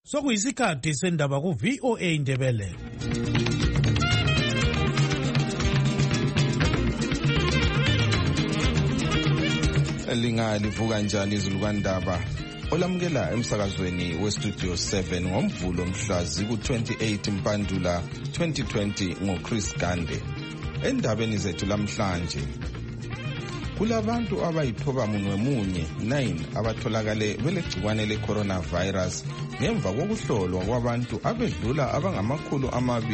Sokuyisikhathi sendaba ku VOA Indebele. Lingalivuka njani izulu kaNdaba? Olamukela emsakazweni weStudio 7 ngomvulo mhla ziku-28 Mpandula 2020 ngoChris Gande. Endabeni zethu lamhlanje, kulabantu abayithoba munye 9 abatholakale belegcikwane le-coronavirus ngemva kokuhlolwa kwabantu abedlula abangamakhulu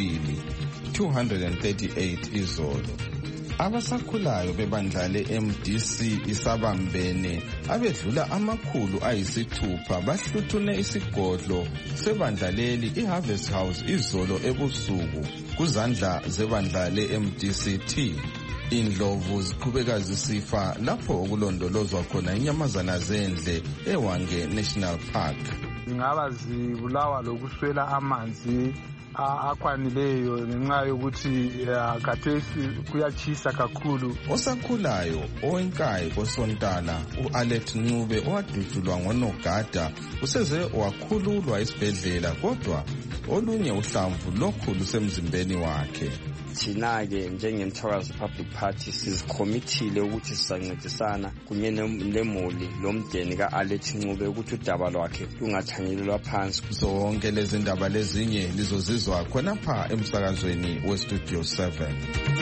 238 izolo. Abasakhulayo bebandla le-MDC isabambene abedlula amakhulu 6 bahluthune isigodlo sebandla leli iHarvest House izolo ebusuku kuzandla zebandla le-MDCT. Indlovu ziqhubeka zisifa lapho okulondolozwa khona inyamazana zendle eWange National Park. Zingaba zibulawa lokuswela amanzi akwanileyo ngenxa yokuthi khathesi kuyatshisa kakhulu. Osakhulayo owenkayi kosontala uAlet Ncube owadutshulwa ngonogada useze wakhululwa esibhedlela, kodwa olunye uhlamvu lokhu lusemzimbeni wakhe. Thina-ke njengeMthwakazi Public Party sizikhommithile ukuthi sizancedisana kunye nemuli lomndeni ka-Alet Ncube ukuthi udaba lwakhe lungathanyelelwa phansi. Zonke lezi ndaba lezinye lizozizwa khonapha emsakazweni weStudio 7.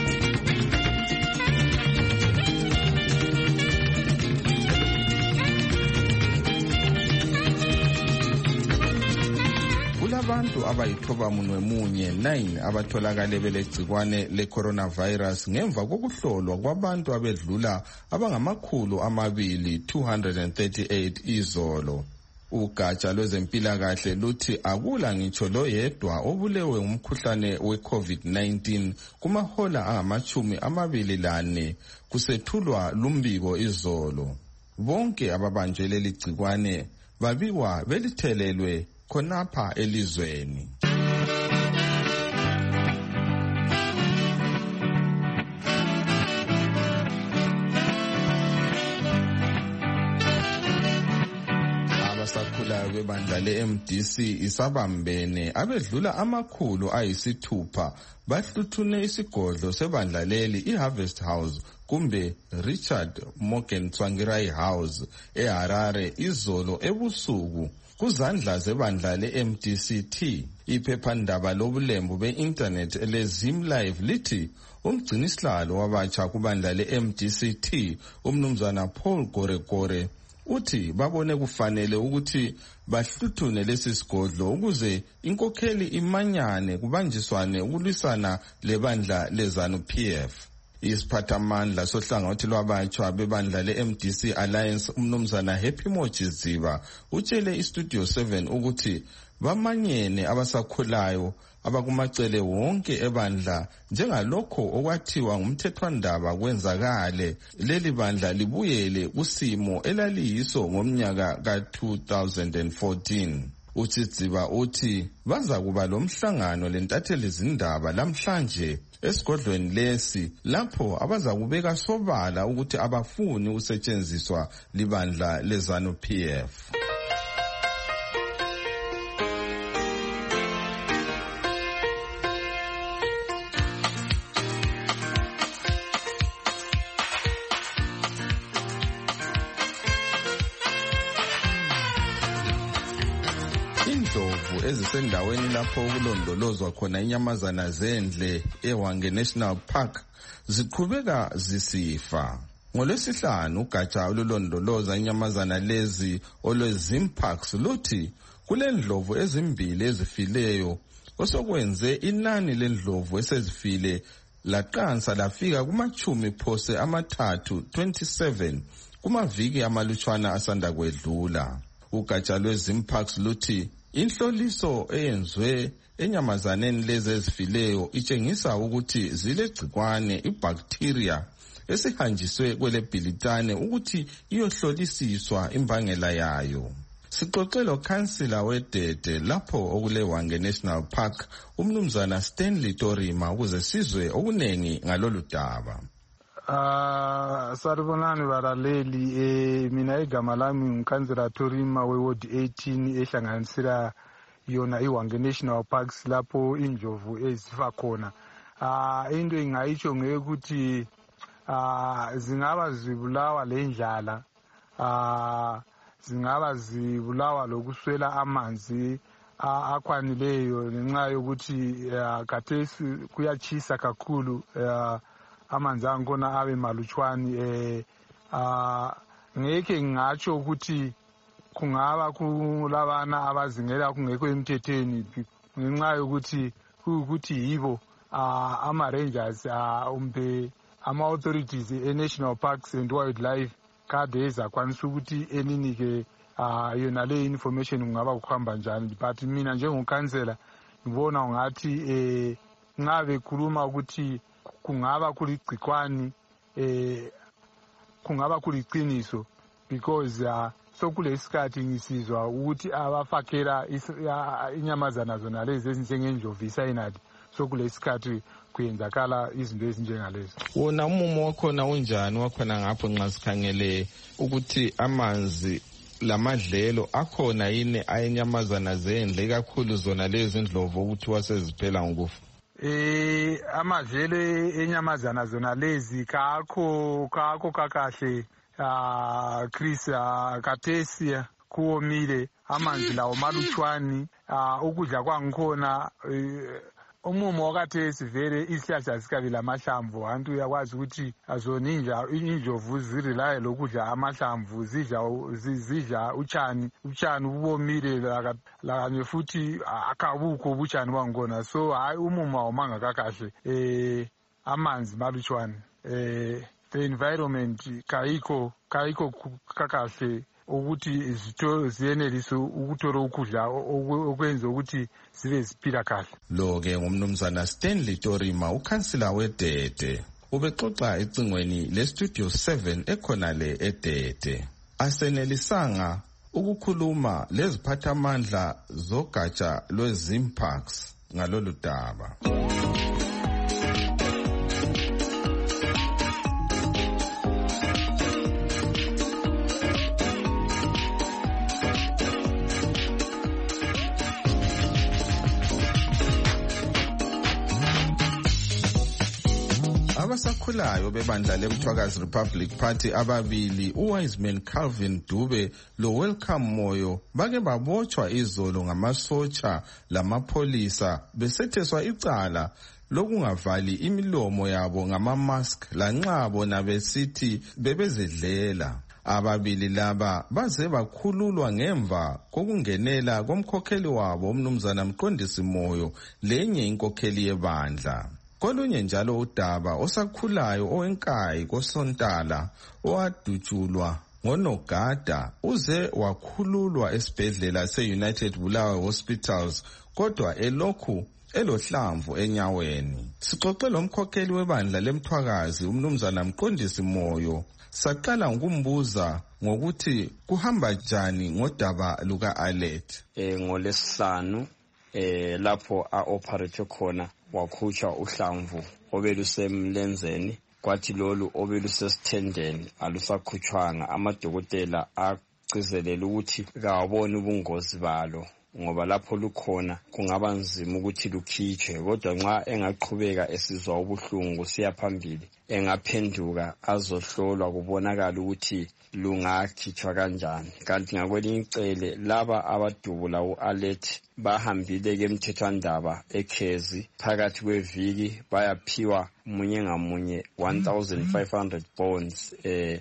Abantu abayithoba munye 9 abatholakale belegcikwane le-coronavirus ngemva kokuhlolwa kwabantu abedlula abangamakhulu 238 izolo. Ugatsha lwezempilakahle luthi akula ngitsho loyedwa obulewe umkhuhlane we-COVID-19 kumahola angama-24 kusethulwa lumbiko izolo. Bonke ababanjwe leli gcikwane babikwa belithelelwe khonapha elizweni. Abasakhulayo bebandla le-MDC isabambene abedlula amakhulu 6 bahluthune isigodlo sebandla leli iHarvest House kumbe Richard Morgan Tsvangirai House eHarare izolo ebusuku kuzandla zebandla le-MDCT. Iphephandaba lobulembu be-internet le-Zim Live lithi umgcinisihlalo wabatsha kubandla le-MDCT umnumzana Paul Gorekore uthi babone kufanele ukuthi bahluthune lesi sigodlo ukuze inkokheli imanyane kubanjiswane ukulwisana lebandla leZANU-PF. Isiphathamandla sohlangothi lwabatsha bebandla le-MDC Alliance umnumzana Happy Mochiziba utshele iStudio 7 ukuthi bamanyene abasakhulayo abakumacele wonke ebandla njengalokho okwathiwa ngumthethwandaba kwenzakale leli bandla libuyele kusimo elaliyiso ngomnyaka ka-2014. Uchiziba uthi baza kuba lomhlangano lentatheli zindaba lamhlanje esigodlweni lesi lapho abaza kubeka sobala ukuthi abafuni usetshenziswa libandla leZANU-PF. Indlovu ezisendaweni lapho okulondolozwa khona inyamazana zendle eWange National Park ziqhubeka zisifa. NgoLwesihlanu ugatsha olulondoloza inyamazana lezi olweZim Parks luthi kulendlovu ezimbili ezifileyo osokwenze inani lendlovu esezifile laqansa lafika kumachumi phose 27 kumaviki amalutshwana asanda kwedlula. Ugatsha lweZim Parks luthi inhloliso eyenzwe enyamazaneni lezi ezifileyo itshengisa ukuthi zilegcikwane ibacteria esihanjiswe kwelebhilitane ukuthi iyohlolisiswa imbangela yayo. Sixoxelo Councillor weDede lapho okuleWange National Park umnumzana Stanley Torima ukuze sizwe okunengi ngalolu daba. Saribonani balaleli, mina igama lami uMkhanzira Torima weward 18 ehlanganisela yona iHwange National Parks lapho indlovu ezifa khona. Into engayitsho ngekuthi zingaba zibulawa lendlala, zingaba zibulawa lokuswela amanzi akwanileyo ngenxa yokuthi khathesi kuyachisa kakhulu, amanzi angkhona abe malutshwane. Ngeke ngatsho ukuthi kungaba kulabana abazingela kungekho emthethweni ngenxa yokuthi ukuthi yibo ama-rangers ama-authorities e-National Parks and Wildlife kade ezakwanisa ukuthi eninike yona le information kungaba kuhamba njani. But mina njengokhansela ngibona ngathi nxa bekhuluma ukuthi kungaba kuligcikwani, kungaba kuliqiniso, because sokulesikhathi ngisizwa ukuthi abafakhela inyamazana zona lezi ezinjengendlovu isayinadi, sokulesikhathi kuyenzakala izinto ezinjengalezo. Wona umumo wakhona unjani wakhona ngapho nxa sikhangele ukuthi amanzi lamadlelo akhona yini ayenyamazana zendle kakhulu zona lezi ndlovu ukuthi waseziphela ngokufa? Amadlelo enyamazana zona lezi kakho kakahle, Chris, khathesi kuwomile, amanzi lawo malutshwani, ukudla kwangikhona umumo wakhathesi vele isihlahla zikabi lamahlamvu. Abantu uyakwazi ukuthi zona indlovu zirelaye lokudla amahlamvu, zidla utshani bubomile lakanye futhi akabukho ubutshani bangikhona. So hayi umumo awumanga kakahle, amanzi malutshwane, the environment kayikho kakahle ukuthi izitho ziyenelise ukuthola ukudla okwenza ukuthi zibe ziphila kahle. Lo-ke ngumnumzana Stanley Torima, ukhansila weDede, ubexoxa ecingweni leStudio 7 ekhonale eDede. Asenelisanga ukukhuluma leziphathamandla zogatsha lweZimparks ngalolu daba. Abasakhulayo bebandla leMthwakazi Republic Party ababili, uWiseman Calvin Dube loWelcome Moyo, bake babotshwa izolo ngamasotsha lamapholisa besetheswa icala lokungavali imilomo yabo ngama-mask lanxa bona besithi bebezedlela. Ababili laba baze bakhululwa ngemva kokungenela komkhokheli wabo umnumzana Mqondisi Moyo lenye inkokheli yebandla. Kolunye njalo udaba osakhulayo owenkayi koSontala owadutshulwa ngoNogada uze wakhululwa esibhedlela se-United Bulawayo Hospitals kodwa elokhu elohlamvu enyaweni. Sixoxe lomkhokheli webandla leMthwakazi umnumzana Mqondisi Moyo, saqala ngokumbuza ngokuthi kuhamba njani ngodaba luka-Alet. NgoLwesihlanu lapho a-operate khona wakhutshwa uhlamvu obelusemlenzeni, kwathi lolu obelusesithendeni alusakhutshwanga. Amadokotela agcizelela ukuthi kawaboni ubungozi balo ngoba lapho lukhona kungaba nzima ukuthi lukhitshwe, kodwa nxa engaqhubeka esizwa ubuhlungu siya phambili engaphenduka azohlolwa kubonakala ukuthi lungakhitshwa kanjani. Kanti ngakwelinye icele laba abadubula u-Alet bahambile kemthethwandaba eKhezi phakathi kweviki bayaphiwa munye ngamunye 1,500 bonds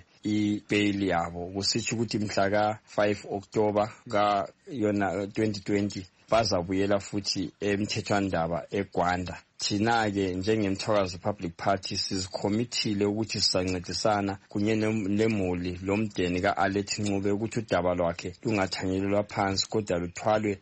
i-bail yabo, kusitsho ukuthi mhla ka-5 October ka yona 2020 bazabuyela futhi emthethwandaba eGwanda. Thina-ke njengeMthwakazi Public Party sizikhomithile ukuthi sisancedisana kunye nemuli lomdeni ka-Alet Ncube ukuthi udaba lwakhe lungathanyelelwa phansi kodwa luthwalwe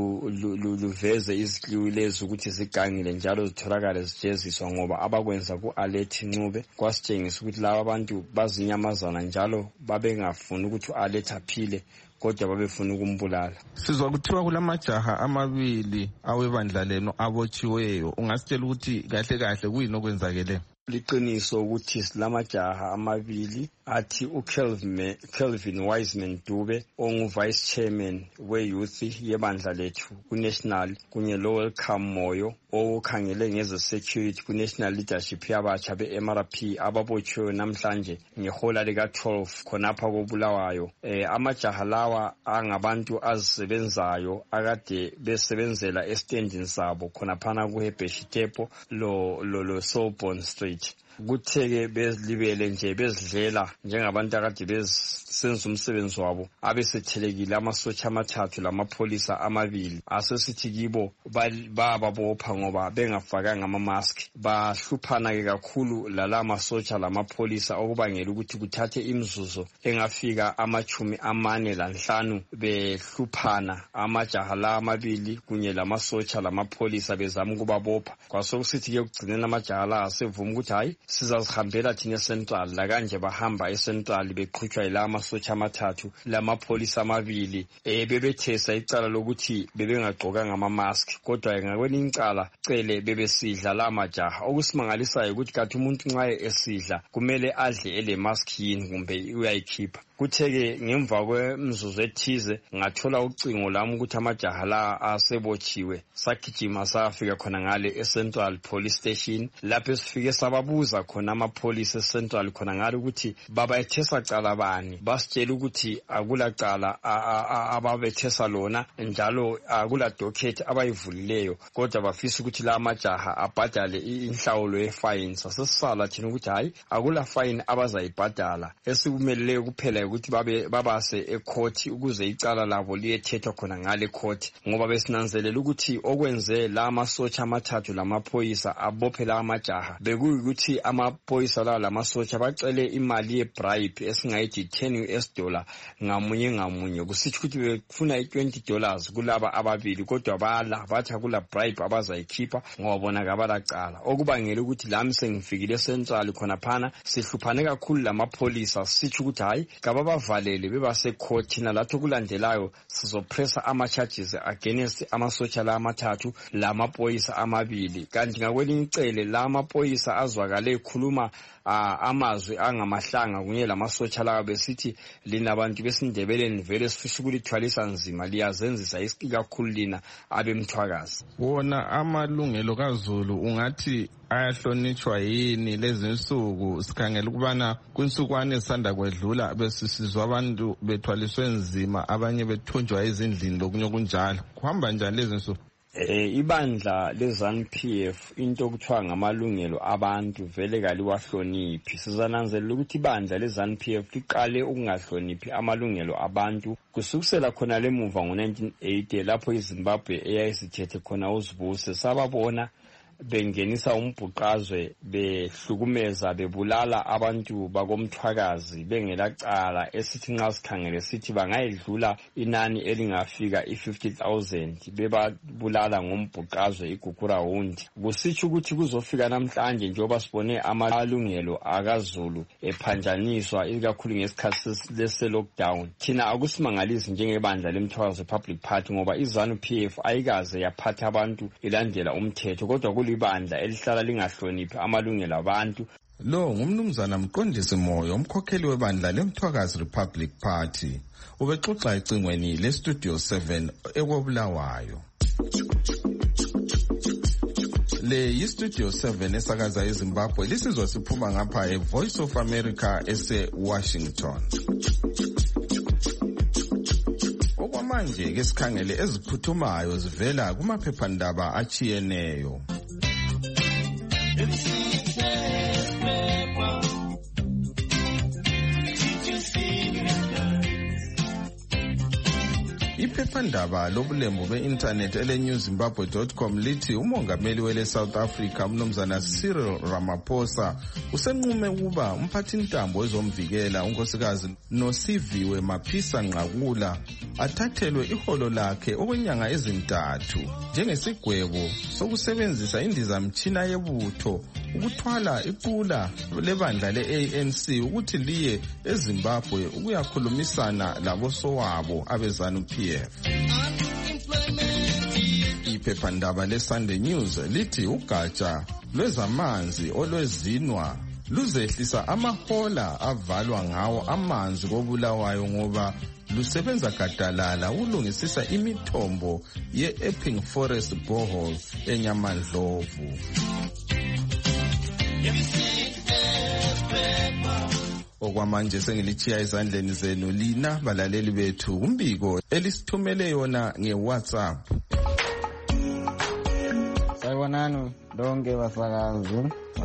luveze izikliwi lezi ukuthi zigangile njalo zitholakale zijeziswa, ngoba abakwenza ku-Alet Ncube kwasitshengisa ukuthi laba abantu bazinyamazana njalo babengafuni ukuthi u-Alet aphile kodwa babefuna ukumbulala. Sizwa kuthiwa kulamajaha amabili awebandla leno abotshiweyo, ungasitshela ukuthi kahle kahle kuyini okwenzakele? liqiniso ukuthi silamajaha amabili athi uKelvin Wiseman Dube ongu-vice chairman we-youth yebandla lethu ku-national kunye lo-Welcome Moyo okhangele ngeze-security ku-national leadership yabatsha be-MRP ababotshiwe namhlanje ngehola lika-12 khonapha koBulawayo. Amajaha lawa angabantu azisebenzayo akade besebenzela estendini sabo khonaphana kuHebeshi Tepo lo Sorbonne Street. Kutheke bezilibele nje bezidlela njengabantu akade besenza umsebenzi wabo abesethelekile amasotsha amathathu lamapholisa amabili asesithi kibo bababopha ngoba bengafakanga ama-mask. Bahluphana ke kakhulu lamasotsha lamapholisa okubangela ukuthi kuthathe imzuzu engafika 45 behluphana amajaha la amabili kunye lamasotsha lamapholisa bezama ukubabopha. Kwasokusithi ke kugcinena amajaha la asevuma ukuthi hayi sizazihambela thina eCentral la kanje bahamba eCentral beqhutshwa yila amasotsha amathathu lamapholisa amabili bebethesa icala lokuthi bebengagqokanga ama-mask kodwa ngakwelinye icala cele bebesidla la majaha. Okusimangalisayo ukuthi kathi umuntu nxa esidla kumele adle ele mask yini kumbe uyayikhipha. Kutheke ngemva kwemzuzu ethize ngathola ucingo lami ukuthi amajaha la asebotshiwe. Sagijima safika khona ngale eCentral Police Station lapho sifike sababuza khona amapholisa eCentral khona ngale ukuthi babayethesa cala bani. Basitshela ukuthi akula cala ababethesa lona njalo akula docket abayivulileyo kodwa bafisa ukuthi la amajaha abhadale inhlawulo ye-fine. Sasesala thina ukuthi hayi akula fine abazayibhadala esikumeleleyo kuphela ukuthi babase ecourt ukuze icala labo liyethethwa khona ngale court ngoba besinanzelela ukuthi okwenze la amasotsha amathathu lamaphoyisa abophe la amajaha bekuyikuthi amaphoyisa la lamasotsha bacele imali ye-bribe esingayithi $10 ngamunye kusitsho ukuthi befuna $20 kulaba ababili kodwa bala bathi akula bribe abazayikhipha ngoba bona kabalacala. Okubangela ukuthi lami sengifikile eCentral khona phana sihluphane kakhulu lamapholisa sitsho ukuthi hayi bavalele bebase court nalathi kulandelayo sizopressa ama-charges against amasotsha la amathathu lamaphoyisa amabili. Kanti ngakwelinye icele la amaphoyisa azwakale ekhuluma amazwi angamahlanga kunye lamasotsha lawa besithi lina abantu besindebeleni vele sifisa ukulithwalisa nzima liyazenzisa isikakhulu lina abemthwakazi. Wona amalungelo kaZulu ungathi ayahlonitshwa yini lezi nsuku sikhangela ukubana kwinsukwane esanda kwedlula besisizwa abantu bethwaliswe nzima abanye bethunjwa ezindlini lokunye kunjalo kuhamba njani lezi nsuku? Ibandla le-ZANU-PF into okuthiwa ngamalungelo abantu vele kaliwahloniphi. Sizananzelela ukuthi ibandla le-ZANU-PF liqale ukungahloniphi amalungelo abantu kusukisela khona lemuva ngo-1980 lapho iZimbabwe eyayisithethe khona uzibuse sababona bengenisa umbhuqazwe behlukumeza bebulala abantu bakomthwakazi bengelacala esithi nxa sikhangele sithi bangayedlula inani elingafika i-50,000 bebabulala ngombhuqazwe igugura hundi. Kusitsho ukuthi kuzofika namhlanje njengoba sibone amalungelo akaZulu ephanjaniswa ikakhulu ngesikhathi lese-lockdown. Thina akusimangalisi njengebandla lemthwakazi Public Party ngoba iZANU-PF ayikaze yaphatha abantu ilandela umthetho kodwa ibandla elihlala lingahloniphi amalungelo abantu. Lo ngumnumzana Mqondisi Moyo umkhokheli webandla lemthwakazi Republic Party ubexoxa ecingweni leStudio 7 ekobulawayo. Le yiStudio 7 esakaza eZimbabwe lisizwa siphuma ngapha eVoice of America ese-Washington. Okwamanje ke sikhangele eziphuthumayo zivela kumaphephandaba achiyeneyo. Iphephandaba lobulembu be-internet ele-newzimbabwe.com lithi umongameli wele South Africa umnumzana Cyril Ramaphosa usenqume ukuba umphathintambo wezomvikela unkosikazi Nosiviwe Maphisa Nqakula athathelwe iholo lakhe okwenyanga ezintathu njengesigwebo sokusebenzisa indizamtshina yebutho ukuthwala iqula lebandla le-ANC ukuthi liye eZimbabwe ukuyakhulumisana labosowabo abeZANU-PF. Iphephandaba leSunday News lithi ugatsha lwezamanzi olwezinwa luzehlisa amahola avalwa ngawo amanzi koBulawayo ngoba lusebenza gadalala ulungisisa imithombo ye-Epping Forest Borehole eNyamandlovu. Okwamanje sengilitshiya ezandleni zenu lina balaleli bethu umbiko elisithumele yona ngeWhatsApp. Sayibonani lonke basakazi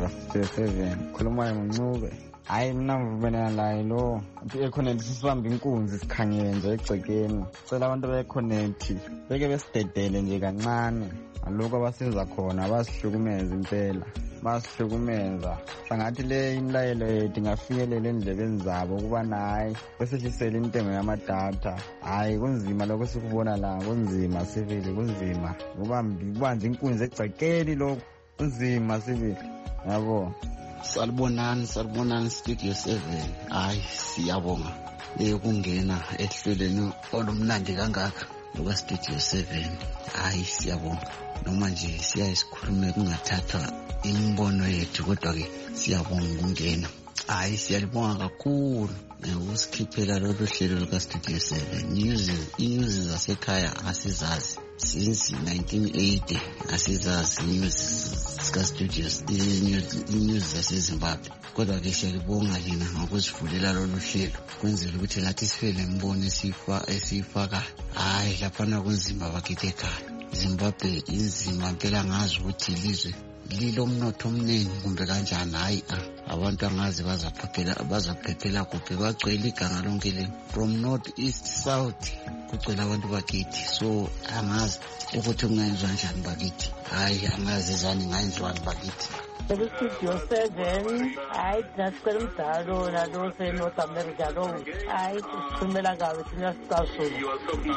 base7 khuluma ngoNcube. Hayi mina ngivubena la lo eConnect sisibamba inkunzi sikhangele nje egcekeni. Cela abantu beConnect beke besidedele nje kancane. Aloko abasenza khona basihlukumeza impela. Basihlukumeza sangathi le imlayelo yethu ingafikelela endlebeni zabo kuba nayi besehlisela intengo yamadata. Hayi kunzima lokho sikubona la, kunzima sivile, kunzima kubanza inkunzi egcekeni lokho kunzima sivile yabo. Salibonani Studio 7. Hayi siyabonga ukungena ehlelweni olumnandi kangaka lokwa Studio 7. Hayi siyabonga noma nje siyasikhulume kungathathwa imbono yethu kodwa ke siyabonga ukungena. Hayi siyalibonga kakhulu usikhiphela lolu hlelo luka Studio 7. News zasekhaya asizazi since 1980 asizazi news ska studios news zaseZimbabwe kodwa ke siyalibonga lina ngokusivulela lolu hlelo kwenzela ukuthi lathi sifele imbono esifaka. Hayi laphana kunzima bakithi ekhaya Zimbabwe inzima phela ngazi ukuthi ilizwe lilomnotho omningi kumbe kanjani. Hayi abantu angazi bazaphephela kuphi bagcwele iganga lonke le from north east south kugcwele abantu bakithi. So angazi ukuthi kungenziwa njani bakithi. Hayi angazi izani ngayenziwani bakithi. Studio 7 hayi nasicela umdalo nalo North America lo hayi sikhulumela kabe thina sicasula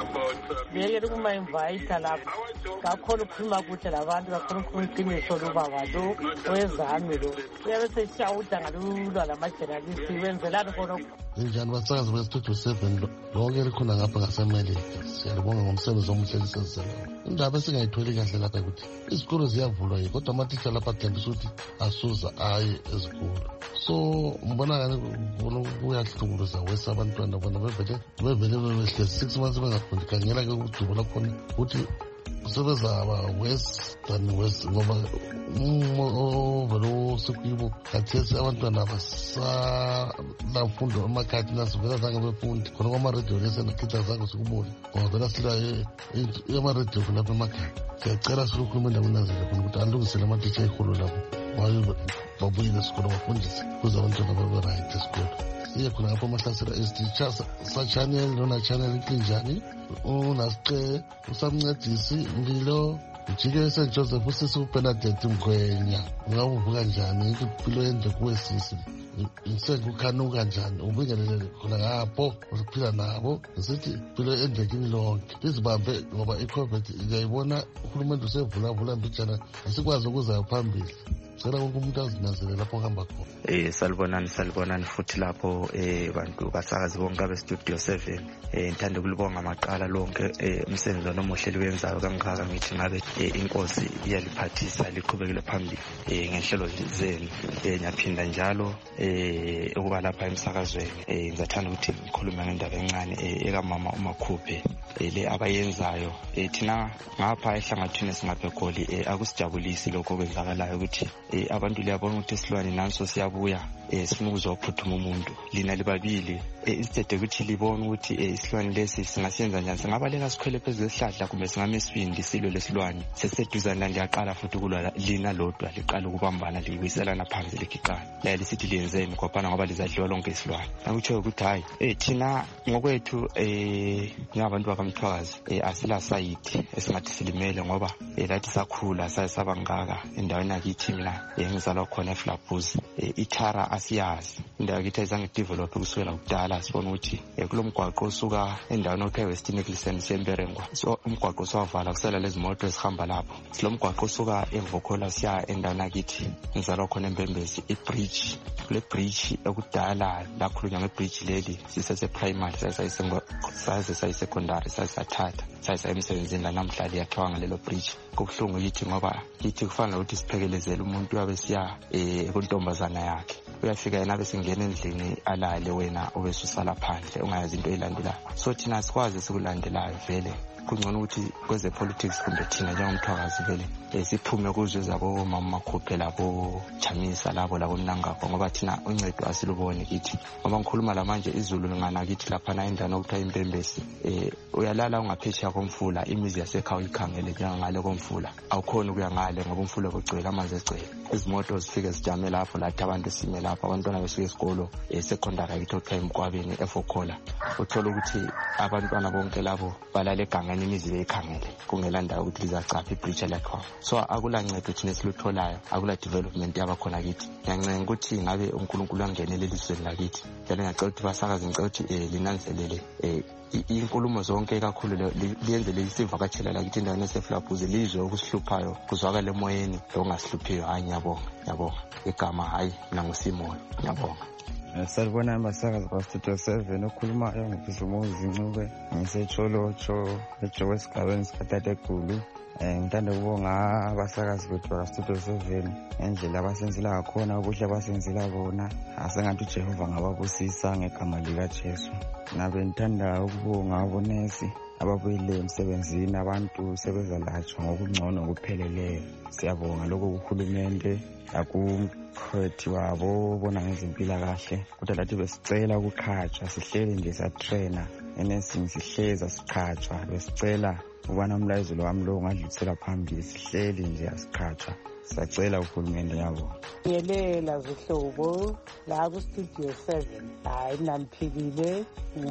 ngeke kuma invite lapha kakhulu ukukhuluma kuhle labantu kakhulu ukuqiniso lobaba lo wezami lo uyabe seshawuda ngalulwa lamajournalist wenzelani khona. Njani basakazi beStudio 7 lonke likhona ngapha ngaseMelika. Siyabonga ngomsebenzi omuhle lisenzayo. Indaba esingayitholi kahle lapha ukuthi izikolo ziyavulwa kodwa amatitsha lapha athembisa ukuthi asuza aye ezikolo. So mbona ngani kuyahlukuluza wesa abantwana bona bevele behlezi 6 months bengafundi khangela ke ukudubula khona ukuthi usebenzaba west ngoba ovelo sikuyibo kathesi abantwana basamfundo emakhaya nasivela zange befundi khona kwama-radio lesenakhitha zange sikubona ngoba vela sila ama-radio lapha emakhaya. Siyacela silukhuluma endawenazele khona ukuthi alungisele amatitsha eholo lapho babuyile esikolo bafundise kuze abantwana babe-right esikolo. Siye khona ngapho amahlasela esiteacher sa-channel lona channel inkinjani unasice usamncedisi Mbilo ujike St. Joseph usisi uBernadette Mgwenya ungavuka njani impilo yende kuwe sisi sengukhanuka njani ubingelele khona ngapho usiphila nabo sithi impilo yende kini lonke izibambe ngoba iCovid iyayibona uhulumende usevula mbijana asikwazi ukuza phambili. Sela konke umuntu azinazele lapho hamba khona. Salibonani futhi lapho bantu basakazi bonke abeStudio 7. Ngithanda ukulibonga amaqala lonke umsebenzi omuhle liwenzayo kangaka. Ngithi ngabe inkosi iyaliphathisa liqhubekele phambili ngenhlelo zenu. Ngiyaphinda njalo ukuba lapha emsakazweni ngizathanda ukuthi ngikhulume ngendaba encane ekamama uMakhuphe le abayenzayo. Thina ngapha ehlangathini esingaphegoli akusijabulisi lokho kwenzakalayo ukuthi abantu liyabona ukuthi isilwane nanso siyabuya sifuna ukuzophuthuma umuntu. Lina libabili instead ukuthi libone ukuthi isilwane lesi singasenza njani, singabaleka sikhwele phezulu esihlahla kumbe singamesibindi silwe lesilwane seseduzana la ngiyaqala futhi ukulwa lina lodwa liqala ukubambana liwiselana phansi ligiqana la lisithi liyenzeni khopana ngoba lizadliwa lonke isilwane. Akutsho ukuthi hayi thina ngokwethu njengabantu bakamthwakazi asila sayiti esingathi silimele ngoba lathi sakhula sayesabangaka endaweni yakithi mina ngizalwa khona eFlabuse. ITara asiyazi, indawo yakithi ayizange develop kusukela kudala. Sibona ukuthi kulo mgwaqo osuka endaweni okuthiwa West Nicholson Semberengwa, so umgwaqo sowavala kusela lezi moto ezihamba lapho. Lo mgwaqo osuka eVokola siya endaweni yakithi ngizalwa khona eMbembezi. Ibridge, kule bridge ekudala lakhulunywa ngebridge leli sisese primary saze sayisecondary sayisathatha sayisa emsebenzini lanamhla liyakhiwa ngalelo bridge. Kubuhlungu yithi ngoba yithi kufanele ukuthi siphekelezele umuntu uyabe siya kuntombazana yakhe, uyafika yena besingena endlini alale, wena ubesusala phandle ungayazi into eyilandelayo. So thina sikwazi sikulandelayo vele kungcono ukuthi kweze politics kumbe thina njengomthwakazi vele siphume kuzo zabo mama makhuphe labo Chamisa labo Mnangagwa, ngoba thina uncedo asiluboni kithi. Ngoba ngikhuluma la manje izulu lingana kithi lapha na indawo okuthiwa iMbembezi, uyalala ungaphetsheya komfula, imizi yasekhaya uyikhangele njengangale komfula, awukhona ukuya ngale ngoba umfula kugcwele amanzi egcwele. Izimoto zifike zijame lapho, lathi abantu sime lapho, abantwana besuke esikolo secondary yakithi okuthiwa eMkwabeni eFokola. Uthola ukuthi abantwana bonke labo balale egangeni, imizi beyikhangele, kungela ndawo ukuthi lizacapha ibridge lakho. So akula ncedo thina esilutholayo, akula development yabakhona kithi. Ngiyancenga ukuthi ngabe uNkulunkulu angenele elizweni lakithi. Njalo ngiyacela ukuthi basakaze, ngicela ukuthi linanzelele inkulumo zonke kakhulu liyenzele isivakatshela lakithi endaweni eseFlabuse, lizwe ukusihluphayo kuzwakala emoyeni longasiluphiyo. Hayi, ngiyabonga igama, hayi mina nguSimon, ngiyabonga. Salibona abasakazi baStudio 7 okhulumayo ngizumuzi Ncube, ngisetsholotho eJowe esigabeni sikatata eGulu. Ngithanda ukubonga abasakazi bethu baStudio 7 ngendlela abasenzela ngakhona, ubuhle abasenzela bona. Asengathi uJehova ngababusisa ngegama likaJesu. Nabe ngithanda ukubonga abonesi ababuyile emsebenzini, abantu sebezalatshwa ngokungcono ngokupheleleyo. Siyabonga lokho kuhulumende akumkhethi wabo bona ngezempilakahle, kodwa lathi besicela ukukhatshwa, sihleli nje satrainer enursing, sihleza sikhatshwa. Besicela ubana umlayezo wami lo ungadlulisela phambili, sihleli nje asikhatshwa. Sacela uhulumende yabo. Ngelela zihlobo la kuStudio 7. Hayi naniphilile,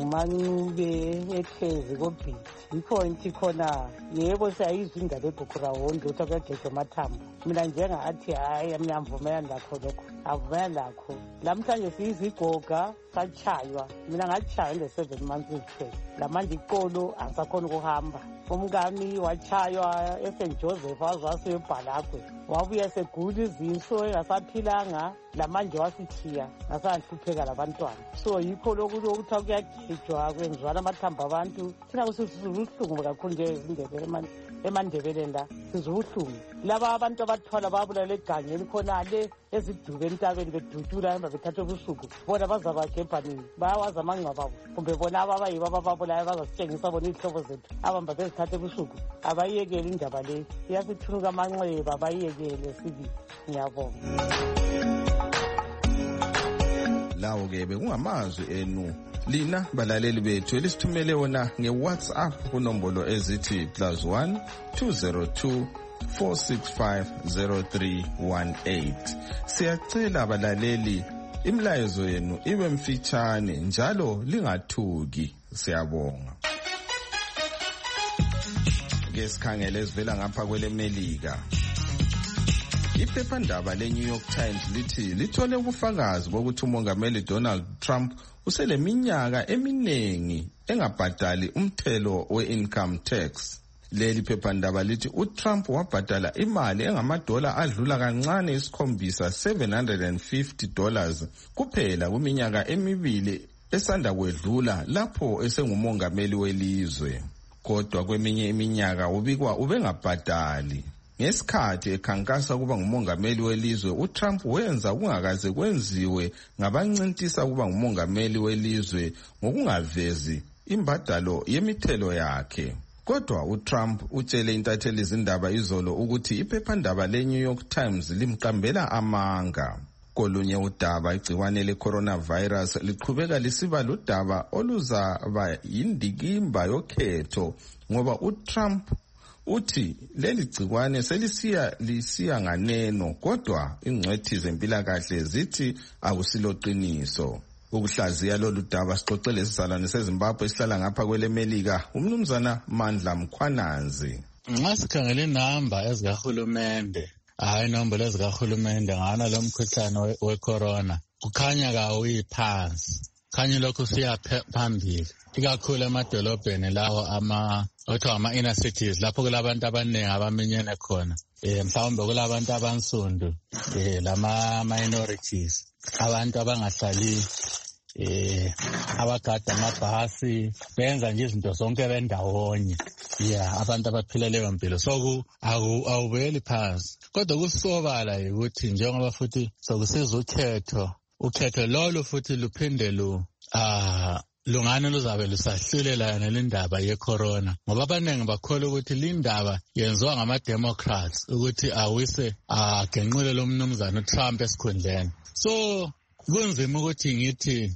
nguMancube ehlezi koBhithi. Ipoint khona, yebo siyayizwa indaba eBhukurawonde ukuthi kuyagejwa amathambo. Mina njengathi hayi ngiyavumelana lakho lokho, avumelana lakho. Lamhlanje siyizigoga sachaywa, mina ngachaywa nge7 months kuphela. Lamanje iqolo asakhona ukuhamba. Umngani wachaywa eSt Joseph wazasebhalakwe, wabuya segula izinso engasaphilanga, lamanje wasithiya ngasahlupheka labantwana. So yikho lokhu ukuthi kuyagejwa kwenziwana amathambo abantu. Thina kusizubuhlungu kakhulu nje izindebe eMandebeleni la sizubuhlungu. Laba abantu abathwala babulala egangeni khonale ezidube entabeni bedutshula hamba bethatha ubusuku, bona bazabagebha nini? Bayawazi amangcwaba abo, kumbe bona ababayibo abababulayo bazasitshengisa bona izihlobo zethu abamba bezithatha ebusuku? Abayiyekele indaba le, iyasithunuka amanxeba, abayiyekele sibili. Ngiyabonga. Lawo-ke bekungamazwi enu lina balaleli bethu elisithumele wona ngeWhatsApp kunombolo ezithi +1 202 465 0318. Siyacela balaleli imlayezo yenu ibe mfitshane njalo lingathuki. Siyabonga. Ke sikhangele sivela ngapha kweleMelika. Iphephandaba leNew York Times lithi lithole ubufakazi bokuthi umongameli Donald Trump useleminyaka eminingi engabhadali umthelo we-income tax. Leli phephandaba lithi uTrump wabhadala imali engamadola adlula kancane $750 kuphela kuminyaka emibili esanda kwedlula lapho esengumongameli welizwe. Kodwa kweminye iminyaka ubikwa ubengabhadali. Ngesikhathi ekhankasa kuba ngumongameli welizwe, uTrump wenza kungakaze kwenziwe ngabancintisa kuba ngumongameli welizwe ngokungavezi imbadalo yemithelo yakhe. Kodwa uTrump utshele intatheli izindaba izolo ukuthi iphephandaba leNew York Times limqambela amanga. Kolunye udaba, igciwane le-coronavirus liqhubeka lisiba ludaba oluzaba yindikimba yokhetho, ngoba uTrump uthi leli gciwane selisiya nganeno, kodwa ingcwethi zempilakahle zithi akusiloqiniso. Ukuhlaziya lolu daba sixoxele isizalwane seZimbabwe esihlala ngapha kweleMelika, umnumzana Mandla Mkhwanazi. Nxa sikhangele inamba ezikahulumende hayi inombolo zikahulumende ngana lo mkhuhlane we-corona kukhanya kawuyiphansi, khanya lokhu siya phambili, ikakhulu emadolobheni lawo othiwa ama-inner cities lapho kulabantu abaningi abaminyene khona. Mhlawumbe kulabantu abansundu, lama-minorities, abantu abangahlali abagada amabhasi, benza nje izinto zonke bendawonye. Abantu abaphila leyo mpilo. So awubuyeli phansi. Kodwa kusobala ukuthi njengoba futhi sokusiza ukhetho lolo futhi luphinde lungane luzabe lusahlulela yona lindaba ye-corona. Ngoba abaningi bakholwa ukuthi lindaba yenziwa ngama-Democrats ukuthi awise agenqule lo mnumzana uTrump esikhundleni. So kunzima ukuthi ngithi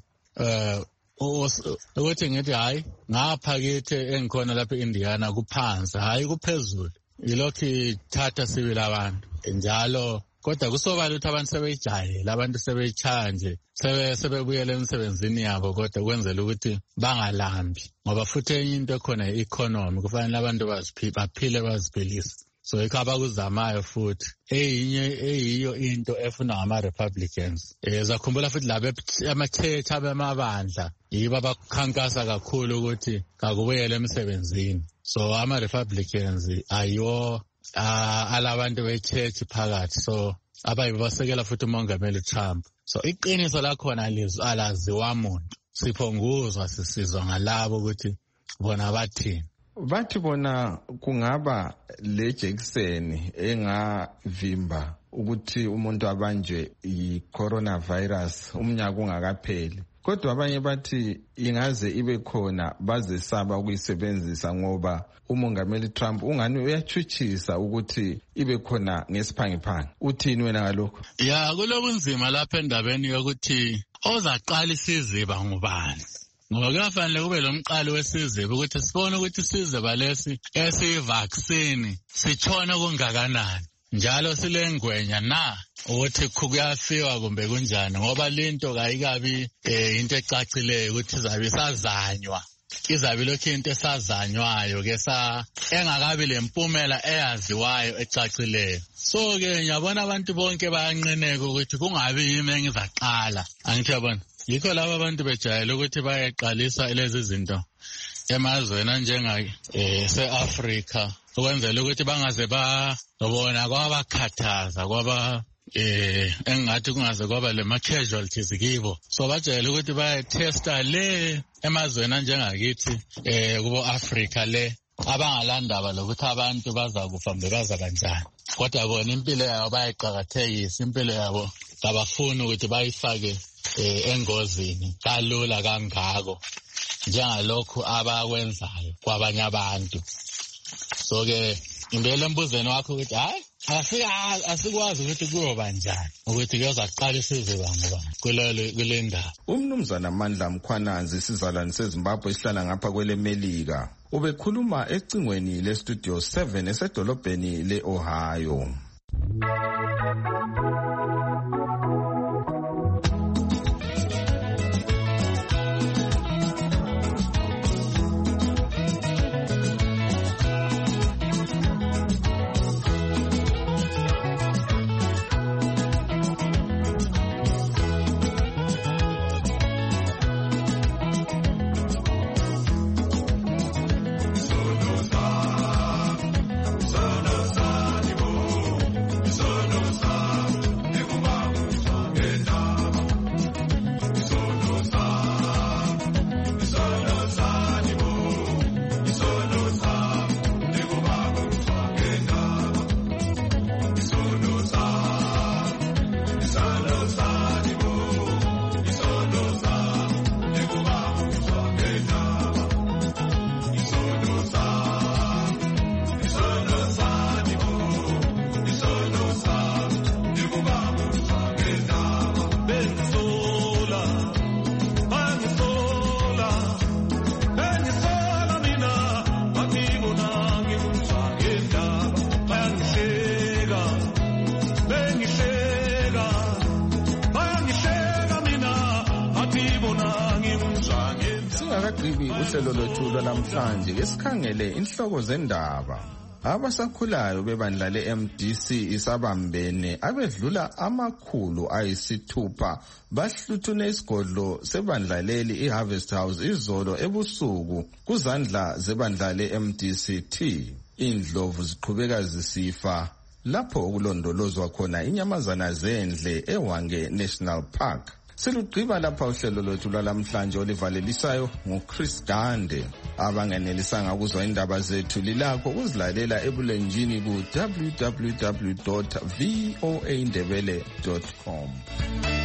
hayi ngapha kithi engikhona lapha eIndiana kuphansi, hayi kuphezulu. Yilokhu thatha sibili abantu njalo. Kodwa kusobala ukuthi abantu sebeyijayele, abantu sebeyitshaya nje, sebebuyela emsebenzini yabo, kodwa kwenzela ukuthi bangalambi. Ngoba futhi enye into khona i-economy, kufanele abantu baphile baziphilise. So yikho abakuzamayo futhi. Eyiyo into efuna ngama-Republicans. Zakhumbula futhi labo ama-church abemabandla, yibo abakhankasa kakhulu ukuthi kakubuyele emsebenzini. So ama-Republicans ayiwo alabantu be-church phakathi, so abayibo basekela futhi umongameli Trump. So iqiniso lakhona alaziwa muntu, siphonguzwa sisizwa ngalabo ukuthi bona bathini. Bathi bona kungaba le jekiseni engavimba ukuthi umuntu abanjwe i-coronavirus umnyaka ungakapheli. Kodwa abanye bathi ingaze ibe khona bazesaba ukuyisebenzisa ngoba umongameli Trump ungani uyachutshisa ukuthi ibe khona ngesiphangiphangi. Uthini wena ngalokho? Kulobunzima lapha endabeni yokuthi ozaqala isiziba ngubani. Ngoba kufanele kube lo mqali wesiziba ukuthi sibone ukuthi isiziba lesi esiyi-vaccine sitshona kungakanani. Njalo silengwenya na ukuthi kuyafiwa kumbe kunjani, ngoba lento kayikabi into ecacileyo ukuthi izabe isazanywa. Izabe lokhu into esazanywayo ke engakabi lempumela eyaziwayo ecacileyo. So ke ngiyabona abantu bonke bayanqineka ukuthi kungabi yimi engizaqala. Angithi yabona, yikho laba abantu bejayele ukuthi bayeqalisa lezi zinto emazweni se-Afrika ukwenzela ukuthi bangaze babona kwabakhathaza kwaba engathi kungaze kwaba lema-casualties kibo. So bajayele ukuthi bayetesta le emazweni anjengakithi kubo Afrika le abangalandaba lokuthi abantu bazakufa mbe baza kanjani. Kodwa bona impilo yabo bayayiqakathekisa, impilo yabo kabafuni ukuthi bayifake engozini kalula kangako njengalokhu abakwenzayo kwabanye abantu. So ke imbele embuzweni wakho ukuthi hayi asikwazi ukuthi kuyoba njani ukuthi kuyozaqala isiziba ngubani kule ndaba. Umnumzana Mandla Mkhwananzi isizalwane seZimbabwe esihlala ngapha kwele Melika ubekhuluma ecingweni leStudio 7 esedolobheni le-Ohio. Uhlelo lwethu lwanamhlanje esikhangele inhloko zendaba. abasakhulayo bebandla le-MDC isabambene abedlula 600 bahluthune isigodlo sebandla leli iHarvest House izolo ebusuku kuzandla zebandla le-MDCT. Indlovu ziqhubeka zisifa lapho okulondolozwa khona inyamazana zendle eHwange National Park. Selugqiba lapha uhlelo lwethu lwalamhlanje olivalelisayo nguChris Gande. Abanganelisanga ukuzwa indaba zethu lilakho ukuzilalela ebulenjini ku www.voaindebele.com.